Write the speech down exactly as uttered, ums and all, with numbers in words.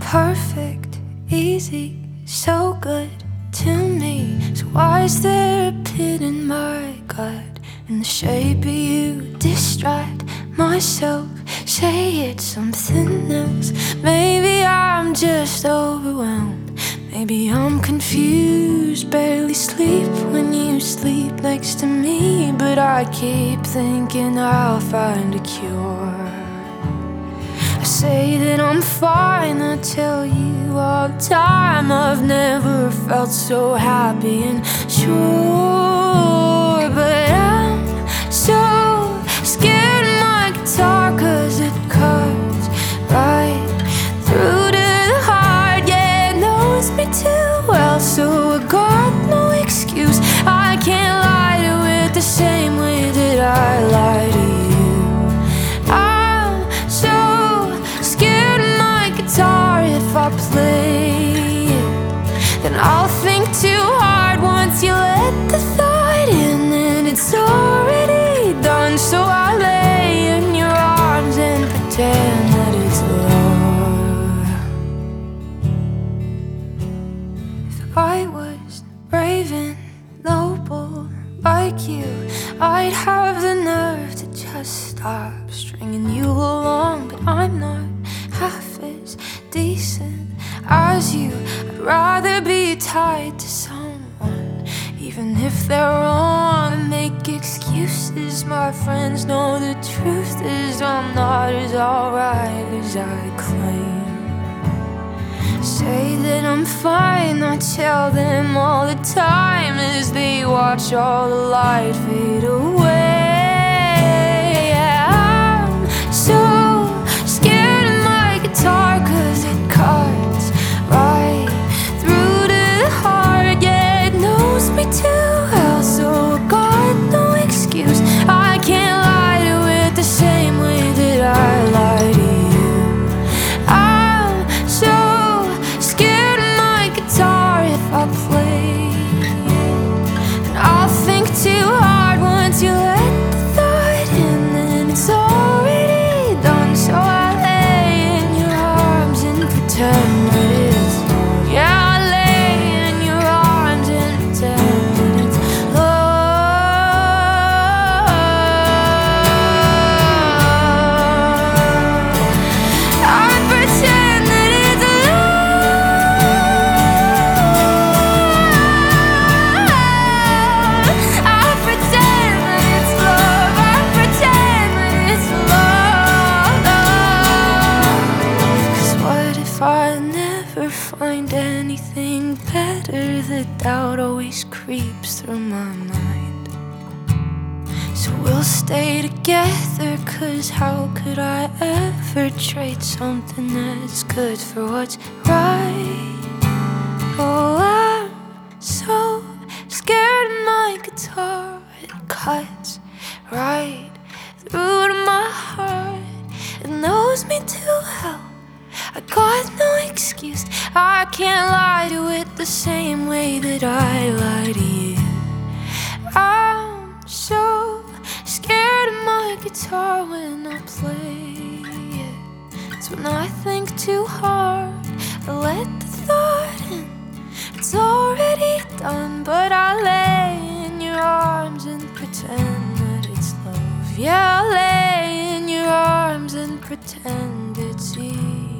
perfect, easy, so good to me. So why is there a pit in my gut? In the shape of you, distract myself, say it's something else. Maybe I'm just overwhelmed, maybe I'm confused. Barely sleep when you sleep next to me, but I keep thinking I'll find a cure. I say that I'm fine, I tell you all the time I've never felt so happy and sure. But I'm so scared of my guitar, cause it cuts right through to the heart. Yeah, it knows me too well, so I got no excuse. I can't lie to it the same way that I lie to you. I'm so scared of my guitar. If I play it, then I'll think too hard. Once you let the thought in, then it's already done. So I lay in your arms and pretend that it's love. If I was brave and noble like you, I'd have the nerve to just stop stringing you along. But I'm not half as decent as you. I'd rather be tied to someone, even if they're wrong. And make excuses, my friends know the truth is I'm not as alright as I claim. Say that I'm fine, I tell them all the time, as they watch all the light fade away. Yeah, I'm so scared of my guitar, cause it cuts right through to the heart. Yeah, it knows me too well, so I got no excuse. I can't lie to it the same way that I lie to you. I'm so scared of my guitar. If I play it, then I'll think too hard. Once you let the thought in, then it's already done. So I lay in your arms and pretend that it's love. Yeah, I lay in your arms and pretend that it's love. I pretend that it's love. I pretend that it's love. I pretend that it's love. Cause what if I never find anything better? The doubt always creeps through my mind. So we'll stay together, cause how could I ever trade something that's good for what's right? Oh, I'm so scared of my guitar. It cuts right through to my heart. It knows me too well, I got no excuse. I can't lie to it the same way that I lie to you. I'm so scared of my guitar when I play it. It's when I think too hard, I let the thought in. It's already done, but I lay in your arms and pretend that it's love. Yeah, I lay in your arms and pretend it's easy.